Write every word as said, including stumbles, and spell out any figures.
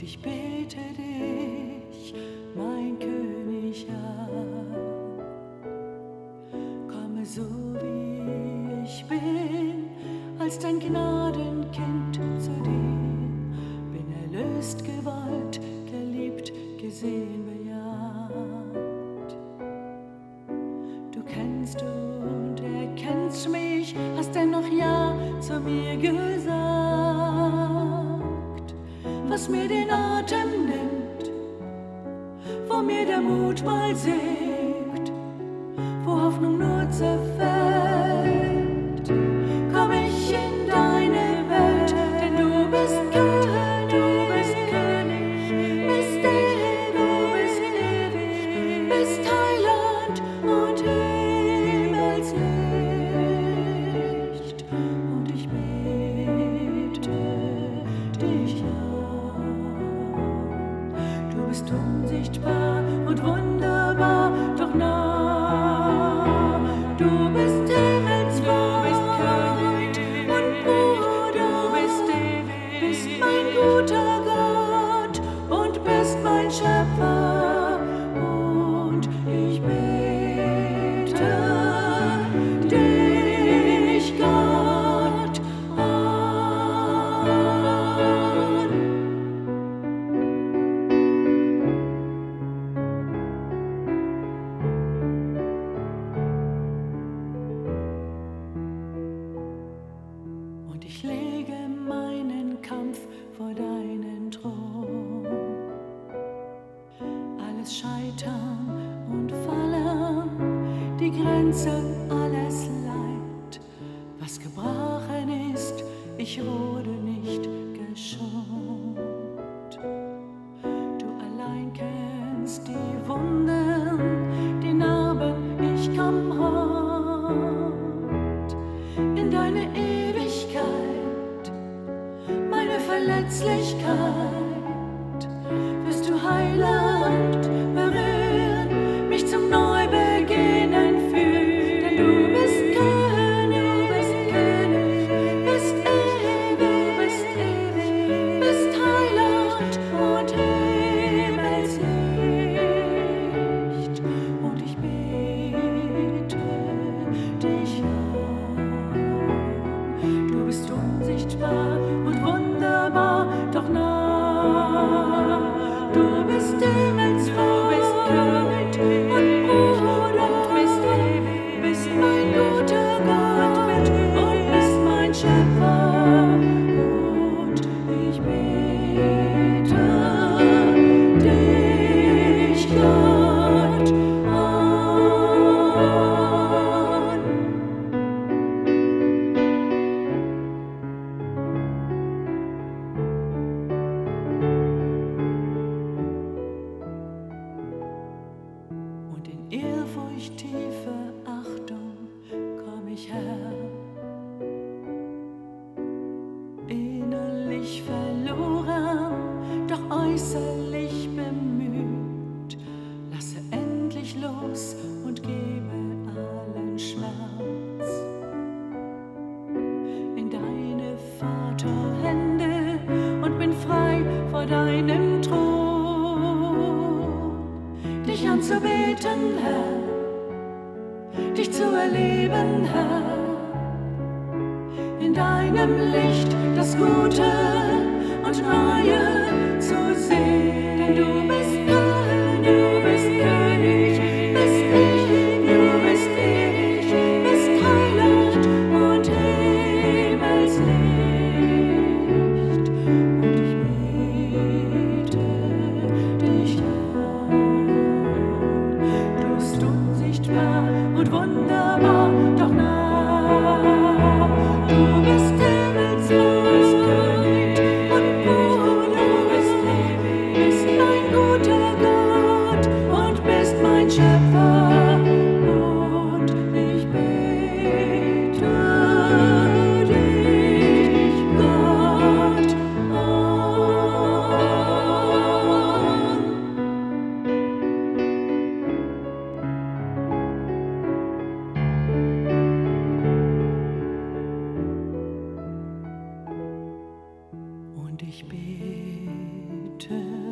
ich bete dich, mein König, an. Komme so wie ich bin, als dein Gnadenkind zu dir. Bin erlöst, gewollt, geliebt, gesehen, bejaht. Du kennst und erkennst mich, hast dennoch Ja zu mir gesagt, was mir den Atem nimmt, wo mir der Mut mal sinkt, wo Hoffnung nur zerfällt. Komm ich in deine Welt, denn du bist König, du bist König, bist ewig, du bist ewig, bist Heiland und Himmelslicht. Und ich bete dich an. Du bist unsichtbar und wunderbar, doch nah. Du bist Himmelsfrau, du bist König und Bruder, du bist ewig, bist mein guter Gott und bist mein Schöpfer. Und ich bete dich, Gott, an. Und ich lege meinen Kampf vor deinen Thron. Alles Scheitern und Fallen, die Grenze, alles Leid, was gebrochen ist, ich wurde nicht geschont. Du allein kennst die Wunden, die Narben, ich komm heut in deine Ewigkeit, meine Verletzlichkeit, wirst du Heiland berühren, mich zum Neubeginnen führen, denn du bist König, du bist König, bist ewig, du bist ewig, bist Heiland und Himmelslicht. Und ich bete dich an. Du bist unsichtbar und wunderbar, doch nah. Du bist Himmelsfrau, du bist König und Bruder, und bist ewig, bist mein guter Gott und bist mein Schöpfer. Und ich bete dich, Gott, an. Und in Ehrfurcht, tiefe Achtung komm ich her, innerlich verloren, doch äußerlich bemüht. Lasse endlich los und gebe allen Schmerz in deine Vaterhände und bin frei vor deinem Thron. Dich anzubeten, Herr, dich zu erleben, Herr, in deinem Licht das Gute und Neue zu sehen. Denn du bist König, du bist König, bist ewig, du bist ewig, bist Heiland und Himmelslicht. Und ich bete dich an. Du bist unsichtbar und wunderbar, doch nah. Du bist Himmelsfrau, du bist König und Bruder, du bist ewig, bist mein guter Gott und bist mein Schöpfer. Und ich bete dich, Gott, an. Und ich bete Güte.